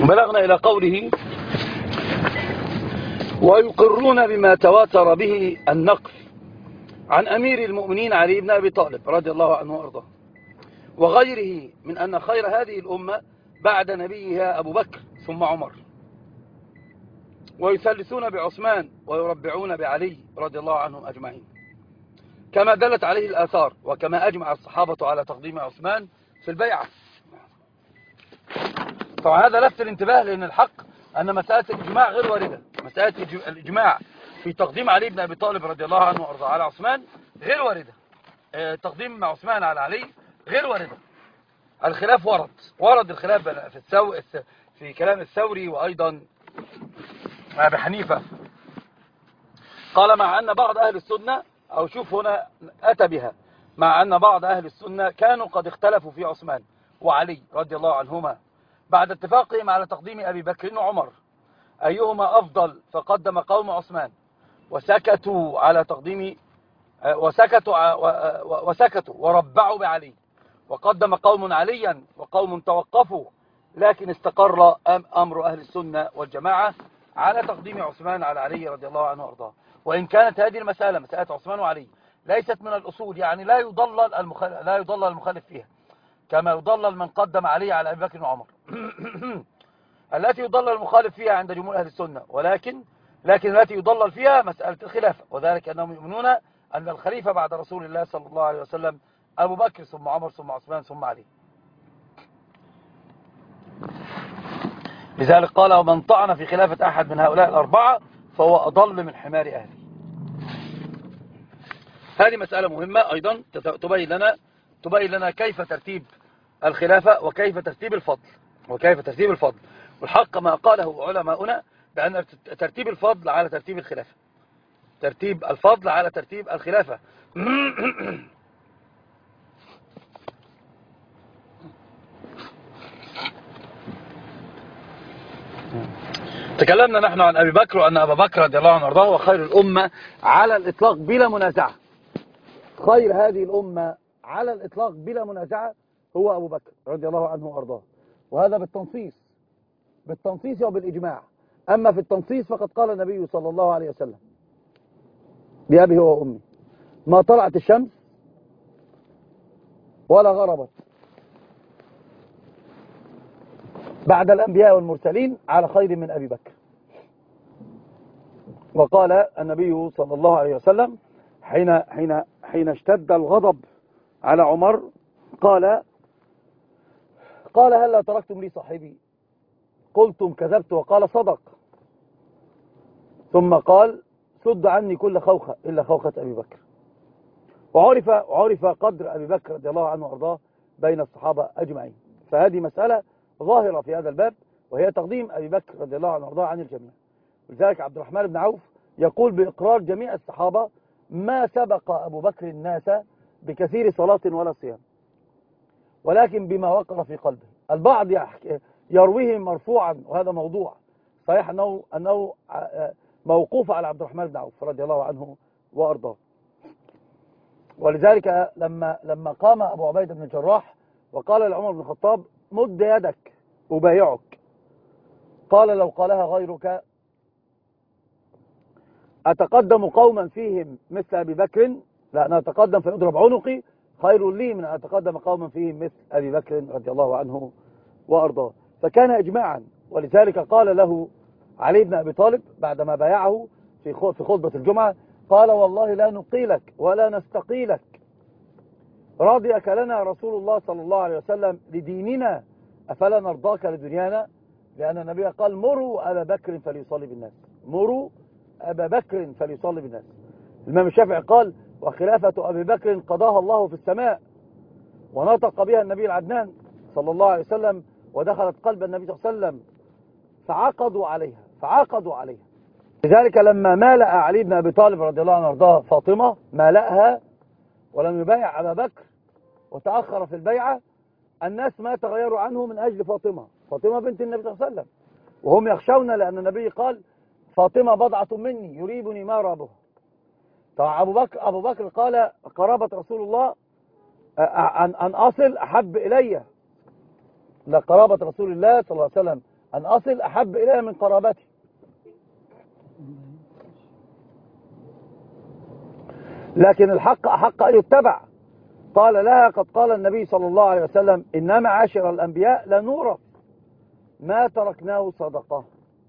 بلغنا إلى قوله: ويقرون بما تواتر به النقل عن أمير المؤمنين علي بن أبي طالب رضي الله عنه وأرضاه وغيره من أن خير هذه الأمة بعد نبيها أبو بكر ثم عمر، ويثلثون بعثمان ويربعون بعلي رضي الله عنهم أجمعين، كما دلت عليه الآثار وكما أجمع الصحابة على تقديم عثمان في البيعة. طبعا هذا لفت الانتباه، لأن الحق أن مسألة الإجماع غير واردة. مسألة الإجماع في تقديم علي بن أبي طالب رضي الله عنه وأرضاه على عثمان غير واردة. تقديم عثمان على علي غير واردة. الخلاف ورد الخلاف في كلام الثوري وأيضا أبي حنيفة. قال مع أن بعض أهل السنة، أو شوف هنا أتى بها، مع أن بعض أهل السنة كانوا قد اختلفوا في عثمان وعلي رضي الله عنهما بعد اتفاقهم على تقديم أبي بكر وعمر أيهما أفضل، فقدم قوم عثمان وسكتوا على تقديم وسكتوا وربعوا بعلي، وقدم قوم عليا وقوم توقفوا، لكن استقر أمر أهل السنة والجماعة على تقديم عثمان على علي رضي الله عنه وأرضاه. وإن كانت هذه المسألة، مسألة عثمان وعلي، ليست من الأصول، يعني لا يضلل المخالف فيها كما يضلل من قدم علي على أبي بكر وعمر التي يضلل المخالف فيها عند جمهور أهل السنة، لكن التي يضلل فيها مسألة الخلافة، وذلك أنهم يؤمنون أن الخليفة بعد رسول الله صلى الله عليه وسلم أبو بكر ثم عمر ثم عثمان ثم علي. لذلك قال: ومن طعن في خلافة أحد من هؤلاء الأربعة فهو أضل من حمار أهله. هذه مسألة مهمة أيضا تبين لنا كيف ترتيب الخلافة وكيف ترتيب الفضل. والحق ما قاله علماؤنا بأن ترتيب الفضل على ترتيب الخلافة، ترتيب الفضل على ترتيب الخلافة. تكلمنا نحن عن أبي بكر وأن أبا بكر رضي الله عنه وارضاه وخير الأمة على الإطلاق بلا منازعة. خير هذه الأمة على الإطلاق بلا منازعة هو أبو بكر رضي الله عنه وارضاه، وهذا بالتنصيص وبالإجماع. أما في التنصيص فقد قال النبي صلى الله عليه وسلم بأبي هو وأمي: ما طلعت الشمس ولا غربت بعد الأنبياء والمرسلين على خير من أبي بكر. وقال النبي صلى الله عليه وسلم حين اشتد الغضب على عمر قال: هل تركتم لي صاحبي؟ قلتم كذبت، وقال: صدق. ثم قال: سد عني كل خوخة إلا خوخة أبي بكر. وعرف قدر أبي بكر رضي الله عنه وأرضاه بين الصحابة أجمعين. فهذه مسألة ظاهرة في هذا الباب، وهي تقديم أبي بكر رضي الله عنه وأرضاه عن الجميع. ولذلك عبد الرحمن بن عوف يقول بإقرار جميع الصحابة: ما سبق أبو بكر الناس بكثير صلاة ولا صيام، ولكن بما وقر في قلبه. البعض يرويه مرفوعا، وهذا موضوع صحيح أنه موقوف على عبد الرحمن بن عوف رضي الله عنه وأرضاه. ولذلك لما قام أبو عبيدة بن الجراح وقال لعمر بن الخطاب: مد يدك أبايعك، قال: لو قالها غيرك أتقدم قوما فيهم مثل أبي بكر، لأن أتقدم فيضرب عنقي، خير لي من أن أتقدم قوما فيهم مثل أبي بكر رضي الله عنه وأرضاه. فكان إجماعا. ولذلك قال له علي بن أبي طالب بعدما بايعه في خطبة الجمعة، قال: والله لا نقيلك ولا نستقيلك، راضيك لنا رسول الله صلى الله عليه وسلم لديننا، أفلا نرضاك لدنيانا؟ لأن النبي قال: مروا أبا بكر فليصلي بالناس، مروا أبا بكر فليصلي بالناس. الإمام الشافعي قال: وخلافة أبي بكر قضاها الله في السماء، ونطق بها النبي العدنان صلى الله عليه وسلم، ودخلت قلب النبي صلى الله عليه وسلم، فعقدوا عليها. لذلك لما مالأ علي بن أبي طالب رضي الله عنه وارضاه فاطمة، مالأها ولم يبايع أبا بكر وتأخر في البيعة، الناس ما تغيروا عنه من أجل فاطمة بنت النبي صلى الله عليه وسلم، وهم يخشون، لأن النبي قال: فاطمة بضعة مني يريبني ما رابها. طبعا أبو بكر قال: قرابة رسول الله أن أصل أحب إلي، لقرابة رسول الله صلى الله عليه وسلم أن أصل أحب إلي من قرابتي. لكن الحق أحق أن يتبع. قال لها: قد قال النبي صلى الله عليه وسلم: إنما معاشر الأنبياء لنورث ما تركناه صدقة.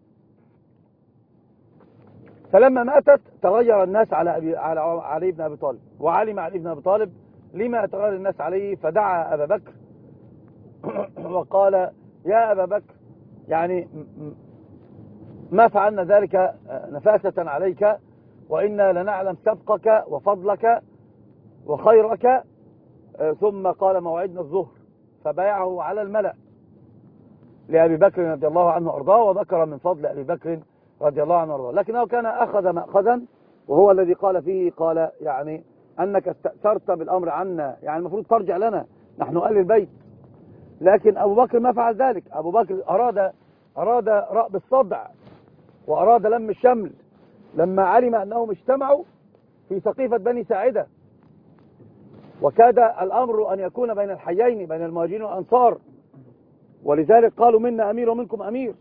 فلما ماتت تغير الناس على علي بن أبي طالب، وعلم علي بن أبي طالب لما يتغير الناس عليه، فدعا أبا بكر وقال: يا أبا بكر، يعني ما فعلنا ذلك نفاسة عليك، وإنا لنعلم سبقك وفضلك وخيرك. ثم قال: موعدنا الظهر. فبايعه على الملأ لأبي بكر رضي الله عنه وأرضاه، وذكر من فضل أبي بكر رضي الله عنه وأرضاه. لكنه كان أخذ مأخذا، وهو الذي قال فيه، قال: يعني أنك استأثرت بالأمر عنا، يعني المفروض ترجع لنا نحن أهل البيت. لكن أبو بكر ما فعل ذلك. أبو بكر أراد رأب الصدع، وأراد لم الشمل لما علم أنهم اجتمعوا في سقيفة بني ساعدة، وكاد الأمر أن يكون بين الحيين، بين المهاجرين والأنصار، ولذلك قالوا: منا أمير ومنكم أمير.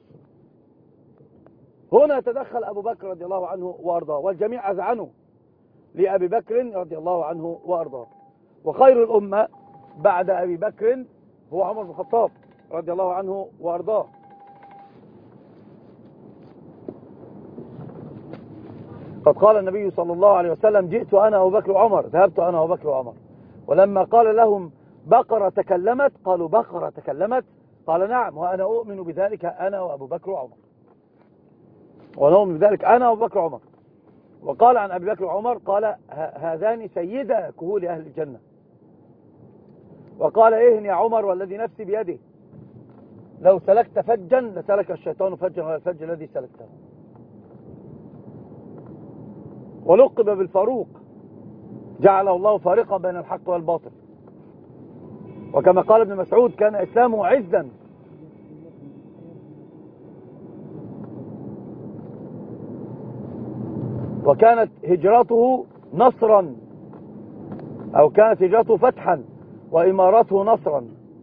هنا تدخل أبو بكر رضي الله عنه وأرضاه، والجميع أذعنوا لأبي بكر رضي الله عنه وأرضاه. وخير الأمة بعد أبي بكر هو عمر بن الخطاب رضي الله عنه وأرضاه. قد قال النبي صلى الله عليه وسلم: جئت أنا أبو بكر وعمر، ذهبت أنا أبو بكر وعمر. ولما قال لهم: بقرة تكلمت، قالوا: بقرة تكلمت؟ قال: نعم، وأنا أؤمن بذلك أنا وأبو بكر وعمر. ونؤمن بذلك أنا وأبو بكر وعمر. وقال عن أبي بكر وعمر: قال: هذان سيدا كهول أهل الجنة. وقال: إهن يا عمر والذي نفسي بيده، لو سلكت فجا لسلك الشيطان فجا غير الفج الذي سلكته. ولقب بالفاروق، جعله الله فارقا بين الحق والباطل. وكما قال ابن مسعود: كان إسلامه عزا. وكانت هجرته نصرا، أو كانت هجرته فتحا، وإمارته نصرا.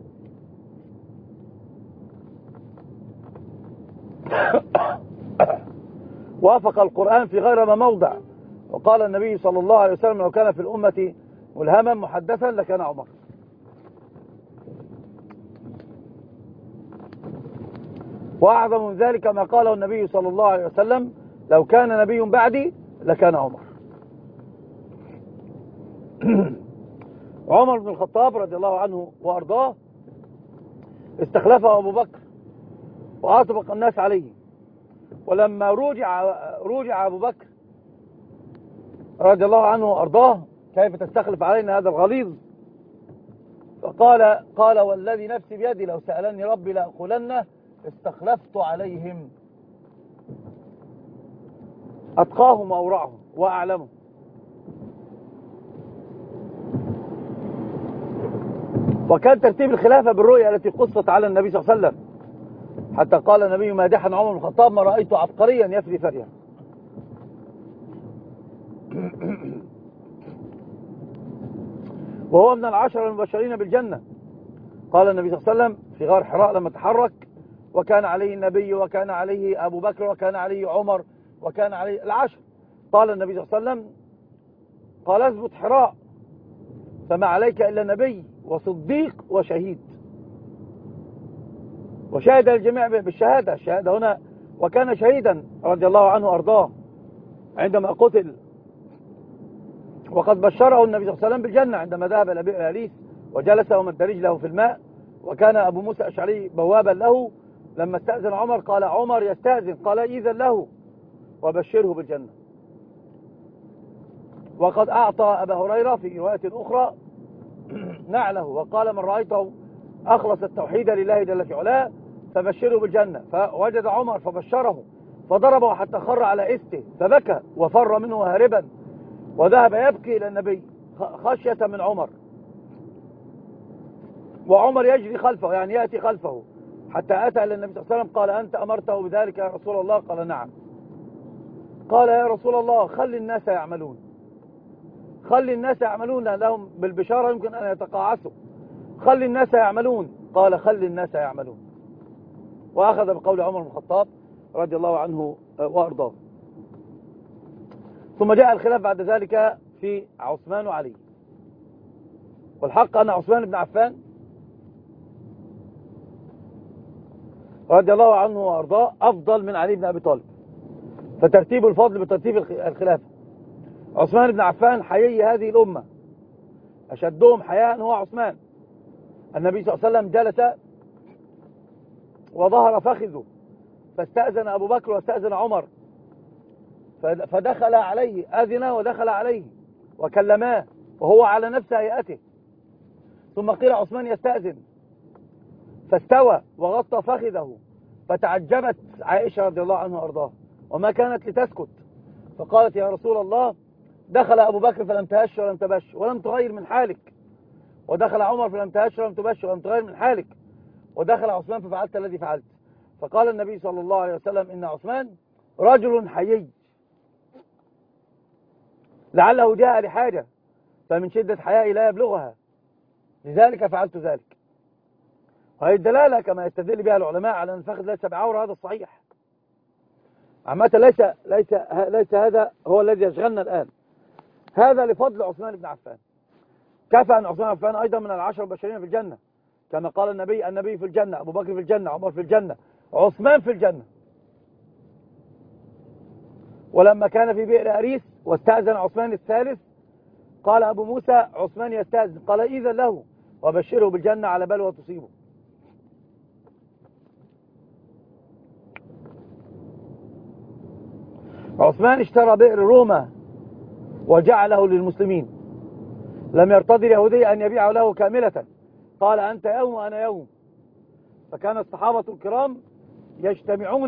وافق القرآن في غير ما موضع. وقال النبي صلى الله عليه وسلم: لو كان في الأمة ملهما محدثا لكان عمر. وأعظم من ذلك ما قاله النبي صلى الله عليه وسلم: لو كان نبي بعدي لكان عمر. عمر بن الخطاب رضي الله عنه وأرضاه استخلفه أبو بكر وأطبق الناس عليه. ولما رجع أبو بكر رضي الله عنه وأرضاه: كيف تستخلف علينا هذا الغليظ؟ فقال: والذي نفسي بيدي لو سألني ربي لأقولن استخلفت عليهم أتقاهم وأورعهم وأعلمهم. وكان ترتيب الخلافة بالرؤية التي قصت على النبي صلى الله عليه وسلم، حتى قال النبي مادحا عمر بن الخطاب: ما رأيت عبقريا يفري فريا. وهو من العشر المبشرين بالجنة. قال النبي صلى الله عليه وسلم في غار حراء لما تحرك: وكان عليه النبي، وكان عليه أبو بكر، وكان عليه عمر، وكان عليه العشر. قال النبي صلى الله عليه وسلم: قال: اثبت حراء فما عليك إلا نبي وصديق وشهيد. وشهد الجميع بالشهادة، الشهادة هنا. وكان شهيدا رضي الله عنه وأرضاه عندما قتل. وقد بشره النبي صلى الله عليه وسلم بالجنة عندما ذهب إلى بئر أليس وجلس ومد رجله في الماء. وكان أبو موسى الأشعري بوابا له. لما استأذن عمر قال: عمر يستأذن، قال: إذن له وبشره بالجنة. وقد أعطى أبا هريرة في رواية أخرى نعله، وقال: من رأيته أخلص التوحيد لله جل في علاه فبشره بالجنة. فوجد عمر فبشره، فضربه حتى خر على إسته، فبكى وفر منه هاربا، وذهب يبكي إلى النبي خشية من عمر. وعمر يجري خلفه، يعني يأتي خلفه، حتى أتى إلى النبي صلى الله عليه وسلم. قال: أنت أمرته بذلك يا رسول الله؟ قال: نعم. قال: يا رسول الله، خلي الناس يعملون، خلي الناس يعملون، لهم بالبشارة يمكن أن يتقاعسوا، خلي الناس يعملون. قال: خلي الناس يعملون. وأخذ بقول عمر بن الخطاب رضي الله عنه وأرضاه. ثم جاء الخلاف بعد ذلك في عثمان وعلي. والحق أن عثمان بن عفان رضي الله عنه وأرضاه أفضل من علي بن أبي طالب، فترتيب الفضل بترتيب الخلافة. عثمان بن عفان حيي هذه الأمة، أشدهم حياء هو عثمان. النبي صلى الله عليه وسلم جلس وظهر فخذه، فاستأذن أبو بكر واستأذن عمر، فدخل عليه، أذن ودخل عليه وكلماه وهو على نفس هيئته. ثم قيل عثمان يستأذن، فاستوى وغطى فخذه، فتعجبت عائشة رضي الله عنها وأرضاها وما كانت لتسكت، فقالت يا رسول الله دخل أبو بكر فلم تهش ولم تبش ولم تغير من حالك، ودخل عمر فلم تهش ولم تبش ولم تغير من حالك، ودخل عثمان ففعلت الذي فعلت. فقال النبي صلى الله عليه وسلم إن عثمان رجل حيي لعله جاء لحاجة فمن شدة حيائي لا يبلغها، لذلك فعلت ذلك. وهي الدلالة كما يستدل بها العلماء على أن الفخذ ليس بعورة، هذا الصحيح. عامة ليس هذا هو الذي يشغلنا الآن. هذا لفضل عثمان بن عفان. كفى أن عثمان بن عفان أيضا من العشر البشرين في الجنة، كما قال النبي في الجنة، أبو بكر في الجنة، عمر في الجنة، عثمان في الجنة. ولما كان في بئر أريس واستأذن عثمان الثالث، قال أبو موسى عثمان يستأذن، قال إذا له وبشره بالجنة على بلوى تصيبه. عثمان اشترى بئر روما وجعله للمسلمين، لم يرتضي اليهودي أن يبيعه له كاملة، قال أنت يوم وأنا يوم. فكان الصحابة الكرام يجتمعون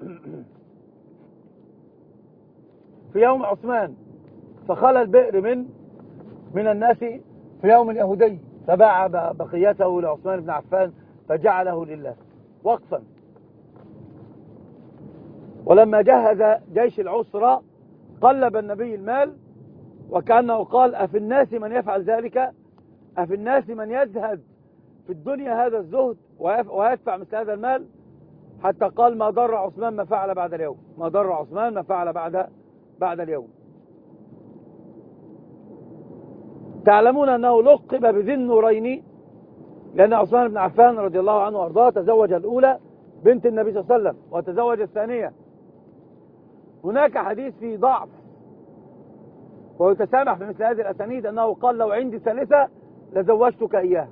في يوم عثمان، فخلى البئر من الناس في يوم اليهودي، فباع بقيته لعثمان بن عفان فجعله لله وقفا. ولما جهز جيش العسرة قلب النبي المال، وكأنه قال أفي الناس من يفعل ذلك، أفي الناس من يزهد في الدنيا هذا الزهد ويدفع مثل هذا المال، حتى قال ما ضر عثمان ما فعل بعد اليوم، ما ضر عثمان ما فعل بعد اليوم. تعلمون أنه لقب بذي النورين لأن عثمان بن عفان رضي الله عنه وأرضاه تزوج الأولى بنت النبي صلى الله عليه وسلم وتزوج الثانية. هناك حديث فيه ضعف ويتسامح في مثل هذه الأسانيد، أنه قال لو عندي ثالثة لزوجتك إياها،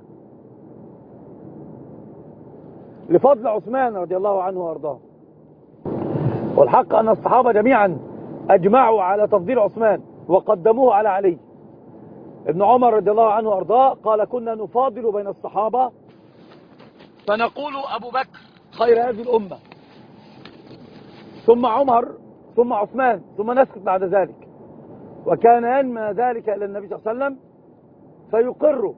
لفضل عثمان رضي الله عنه وأرضاه. والحق أن الصحابة جميعا أجمعوا على تفضيل عثمان وقدموه على علي. ابن عمر رضي الله عنه وأرضاه قال كنا نفاضل بين الصحابة فنقول أبو بكر خير هذه الأمة، ثم عمر، ثم عثمان، ثم نسكت بعد ذلك. وكان ينمى ذلك إلى النبي صلى الله عليه وسلم فيقره.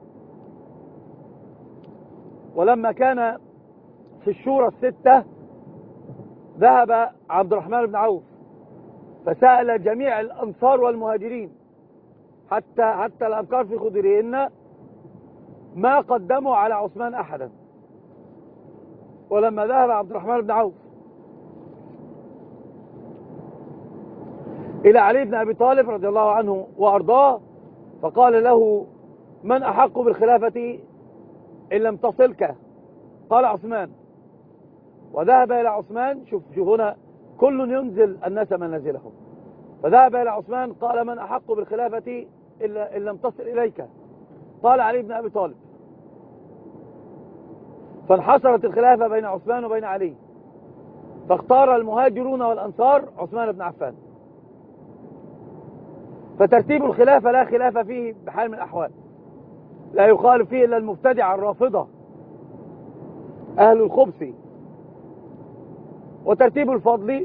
ولما كان في الشورى الستة ذهب عبد الرحمن بن عوف فسأل جميع الأنصار والمهاجرين حتى الأبكار في خدرهن ما قدموا على عثمان أحدا. ولما ذهب عبد الرحمن بن عوف إلى علي بن أبي طالب رضي الله عنه وأرضاه فقال له من أحق بالخلافة إن لم تصلك؟ قال عثمان. وذهب إلى عثمان، شوف هنا كل ينزل الناس منازلهم، فذهب إلى عثمان قال من أحق بالخلافة إن لم تصل إليك؟ قال علي بن أبي طالب. فانحصرت الخلافة بين عثمان وبين علي، فاختار المهاجرون والأنصار عثمان بن عفان. فترتيب الخلافة لا خلاف فيه بحال من الأحوال، لا يخالف فيه إلا المبتدع الرافضة أهل الخبث. وترتيب الفضل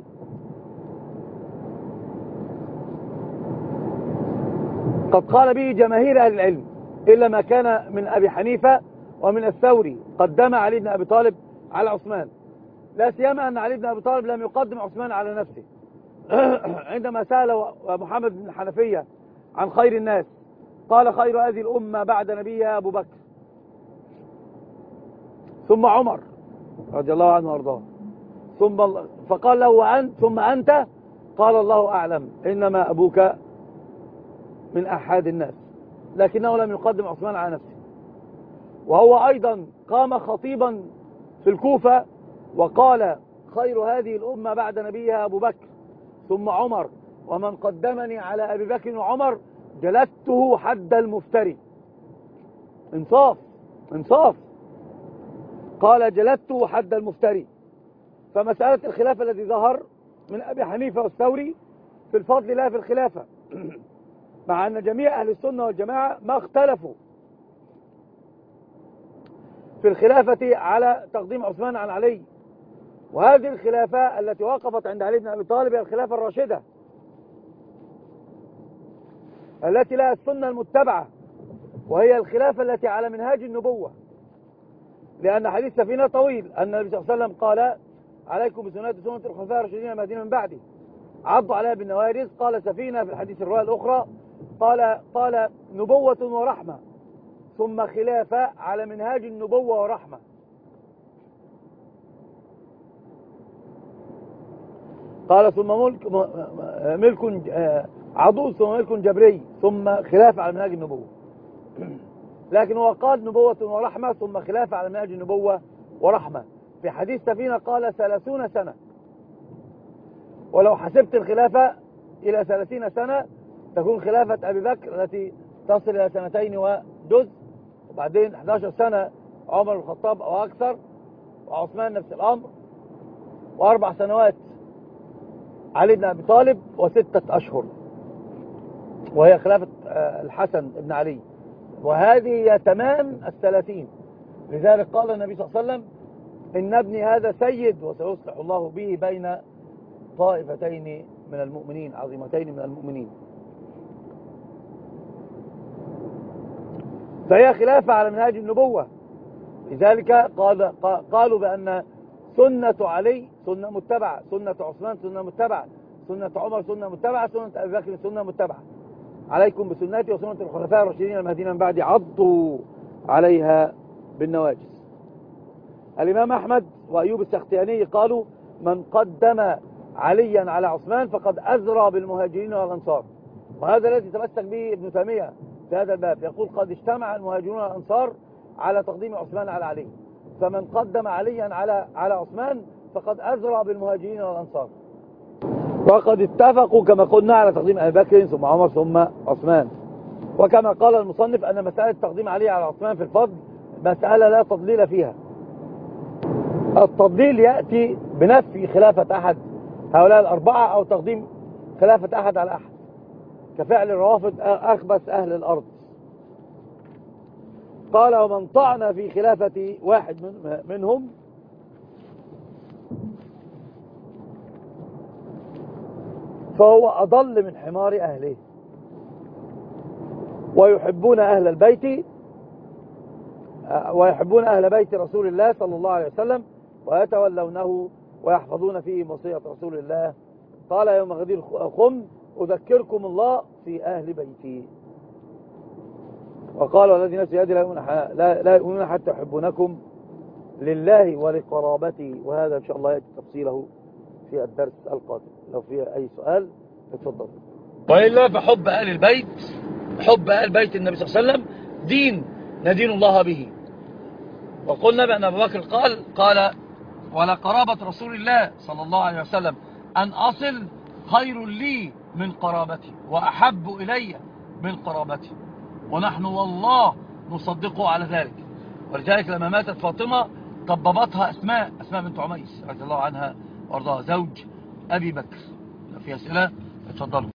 قد قال به جماهير أهل العلم إلا ما كان من أبي حنيفة ومن الثوري قدم علي بن أبي طالب على عثمان، لا سيما أن علي بن أبي طالب لم يقدم عثمان على نفسه. عندما سأل محمد بن الحنفية عن خير الناس قال خير هذه الأمة بعد نبيها أبو بكر ثم عمر رضي الله عنه وارضاه فقال له وأنت ثم أنت؟ قال الله أعلم، إنما أبوك من أحد الناس، لكنه لم يقدم عثمان على نفسه. وهو أيضا قام خطيبا في الكوفة وقال خير هذه الأمة بعد نبيها أبو بكر ثم عمر، ومن قدمني على أبي بكر وعمر جلدته حد المفتري. انصاف انصاف. قال جلدته حد المفتري. فمسألة الخلافة الذي ظهر من أبي حنيفة والثوري في الفضل لا في الخلافة، مع أن جميع أهل السنة والجماعة ما اختلفوا في الخلافة على تقديم عثمان عن علي. وهذه الخلافة التي وقفت عند علي بن أبي طالب هي الخلافة الراشدة التي لها السنة المتبعة، وهي الخلافة التي على منهاج النبوة. لأن حديث سفينة طويل أن النبي صلى الله عليه وسلم قال عليكم بسنة الخلفاء الراشدين المهديين من بعدي عضوا عليها بالنوارز. قال سفينة في الحديث الرواية الأخرى قال نبوة ورحمة، ثم خلافة على منهاج النبوة ورحمة. قال ثم ملك عضوض، ثم ملك جبري، ثم خلافة على منهاج النبوة. لكن هو قال نبوة ورحمة ثم خلافة على منهاج النبوة ورحمة. في حديث سفينة قال 30 سنة، ولو حسبت الخلافة إلى 30 سنة تكون خلافة أبي بكر التي تصل إلى 2 وجزء، وبعدين 11 سنة عمر بن الخطاب أو أكثر، وعثمان نفس الأمر، و4 سنوات علي بن أبي طالب، و6 أشهر وهي خلافة الحسن بن علي. وهذه هي تمام 30. لذلك قال النبي صلى الله عليه وسلم إن ابني هذا سيد وسيصلح الله به بين طائفتين من المؤمنين عظيمتين من المؤمنين. فهي خلافة على منهاج النبوة. لذلك قالوا بأن سنة علي سنة متبعة، سنة عثمان سنة متبعة، سنة عمر سنة متبعة، سنة أبي بكر سنة متبعة. عليكم بسنتي وسنة الخلفاء الراشدين المهديين من بعدي عضوا عليها بالنواجذ. الإمام أحمد وأيوب السختياني قالوا من قدم عليا على عثمان فقد أزرى بالمهاجرين والأنصار. وهذا الذي تمسك به ابن تيمية في هذا الباب، يقول قد اجتمع المهاجرون والأنصار على تقديم عثمان على علي، فمن قدم عليا على عثمان فقد أزرى بالمهاجرين والأنصار. وقد اتفقوا كما قلنا على تقديم أبي بكر ثم عمر ثم عثمان. وكما قال المصنف أن مسألة تقديم علي على عثمان في الفضل مسألة لا تضليل فيها. التضليل يأتي بنفي خلافة أحد هؤلاء الأربعة أو تقديم خلافة أحد على أحد، كفعل الروافض أخبث أهل الأرض. قال ومن طعن في خلافة واحد منهم فهو أضل من حمار أهله. ويحبون أهل البيت ويحبون أهل بيت رسول الله صلى الله عليه وسلم ويتولونه ويحفظون فيه وصية رسول الله. قال يوم غدير خم أذكركم الله في أهل بيتي. وقال والذي نفسي يدي لا يؤمنون حتى يحبونكم لله ولقرابتي. وهذا إن شاء الله يأتي تفصيله في الدرس القادم. لو فيه أي سؤال اتفضل. وإلا فحب أهل البيت، حب أهل بيت النبي صلى الله عليه وسلم دين ندين الله به. وقلنا بأن أبو بكر قال ولا قرابة رسول الله صلى الله عليه وسلم أن أصل خير لي من قرابتي وأحب إلي من قرابتي، ونحن والله نصدقه على ذلك. ولذلك لما ماتت فاطمة طببتها أسماء بنت عميس رضي الله عنها وارضاها زوج أبي بكر. في أسئلة اتفضلوا.